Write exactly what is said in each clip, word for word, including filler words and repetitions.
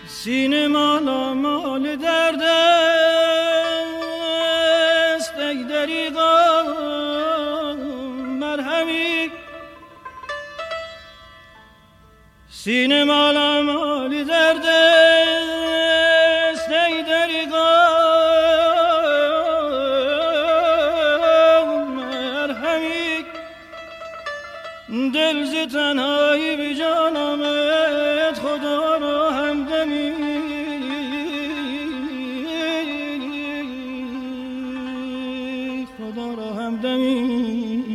سینه مالا مال درد است ای دریغا مرهمی سینه مالا مال درد است ای دریغا مرهمی دل ز تنهایی به جان آمد خدا را همدمی خدا را همدمی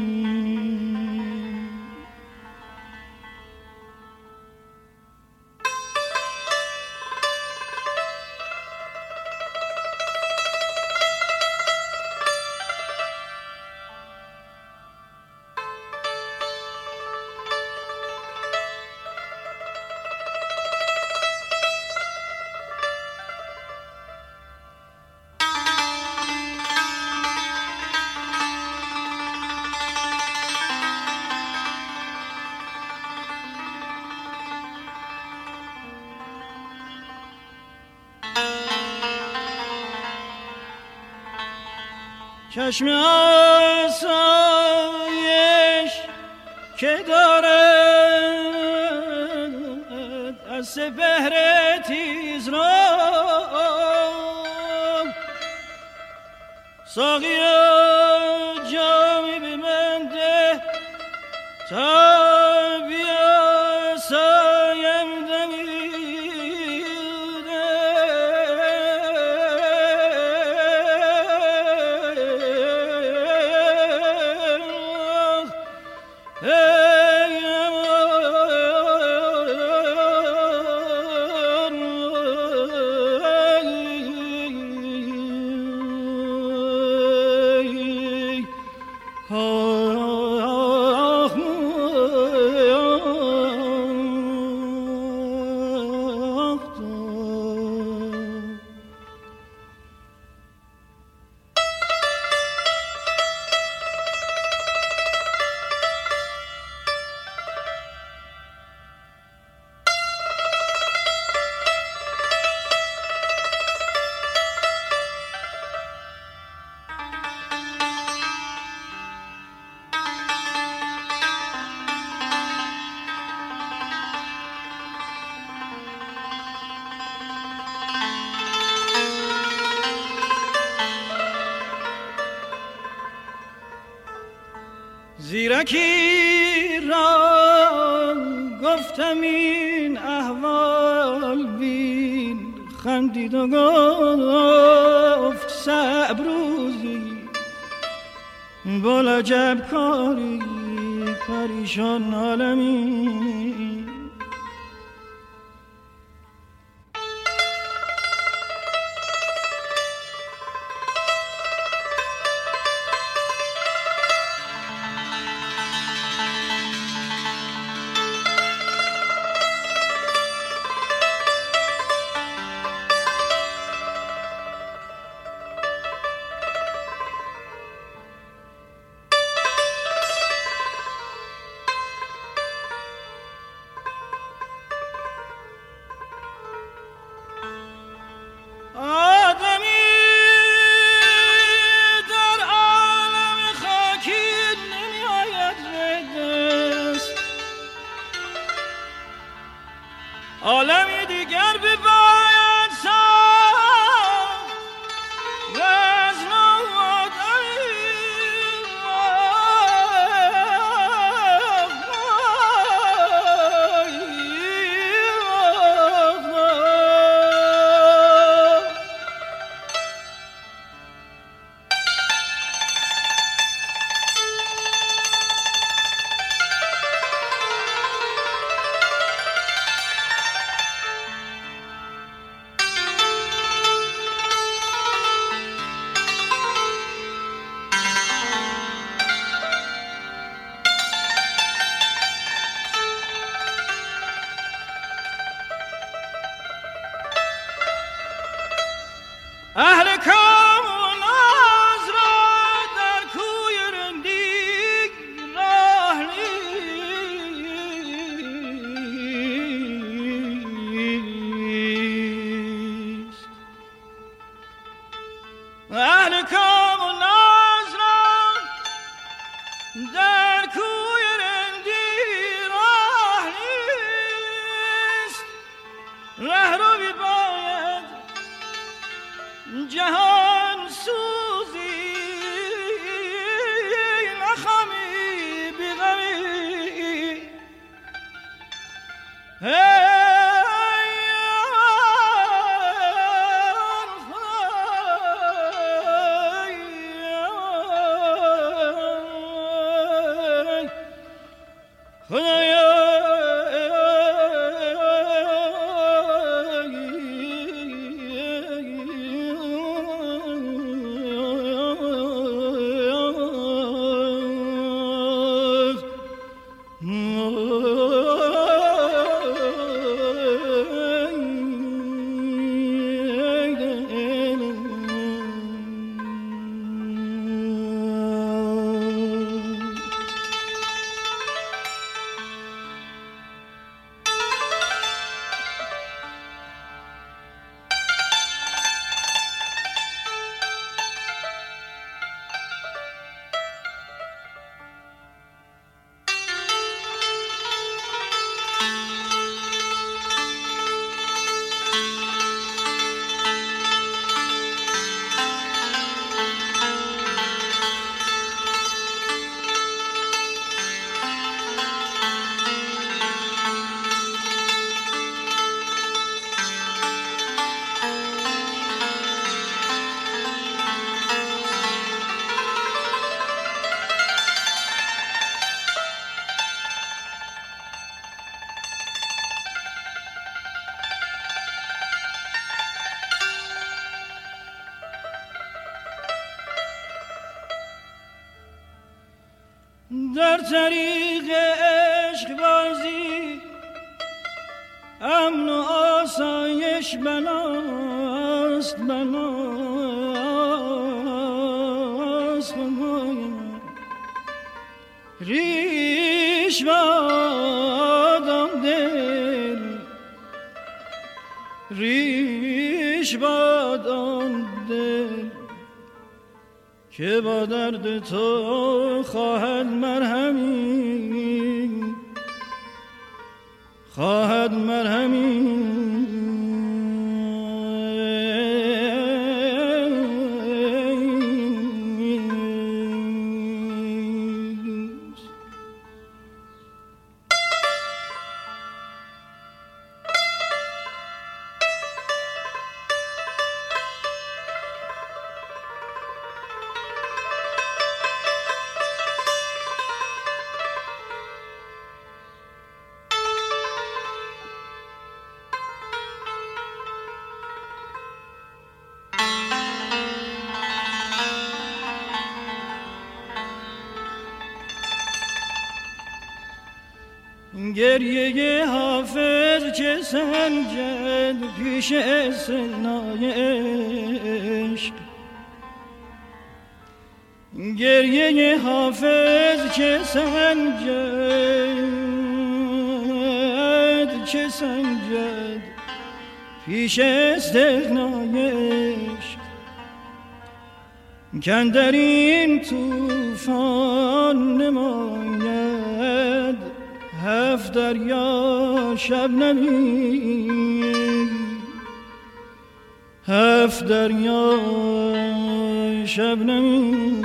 چشم آسایش که دارد از سپهر تیز را ساقیا جامی به من ده تا بیاسایم دمی زیرکی را گفتم این احوال بین خندید و گفت صبر روزی بلجب کاری پریشان عالمی عالمی دیگر به باید ساخت و از نو اهل کام و ناز را در کوی رندی راه نیست رهروی باید جهان سوزی نخمی بیغمی در طریق عشق بازی امن و آسایش بناست بناست ریش بادم دل ریش بادم دل که با درد تو خواهد مرهمی خواهد مرهمی گریه حافظ چه سنجد پیش سنای عشق گریه حافظ چه سنجد چه سنجد پیش استغنای عشق کاندر این طوفان نماید هفت دریا شبنمی هفت دریا شبنمی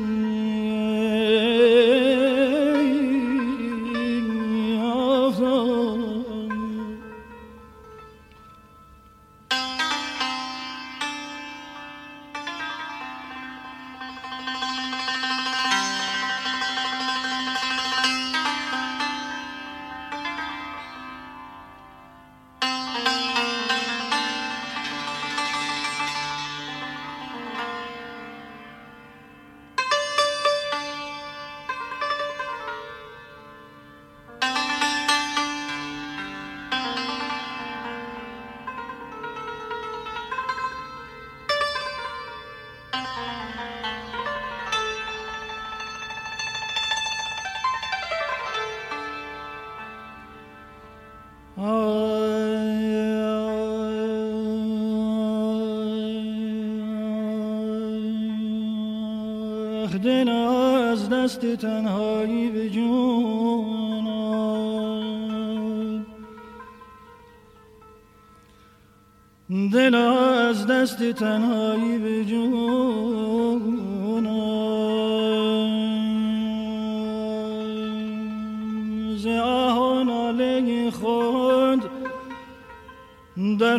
دل از دست تنهایی به جون دل از دست تنهایی به جونم ز آه و ناله خود در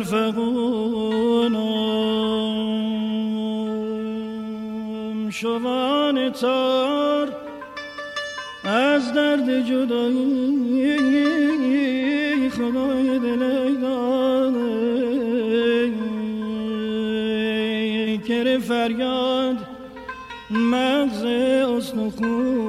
فغانم شوان تار از درد جدایی خدای دل داده کر فریاد مغز استخون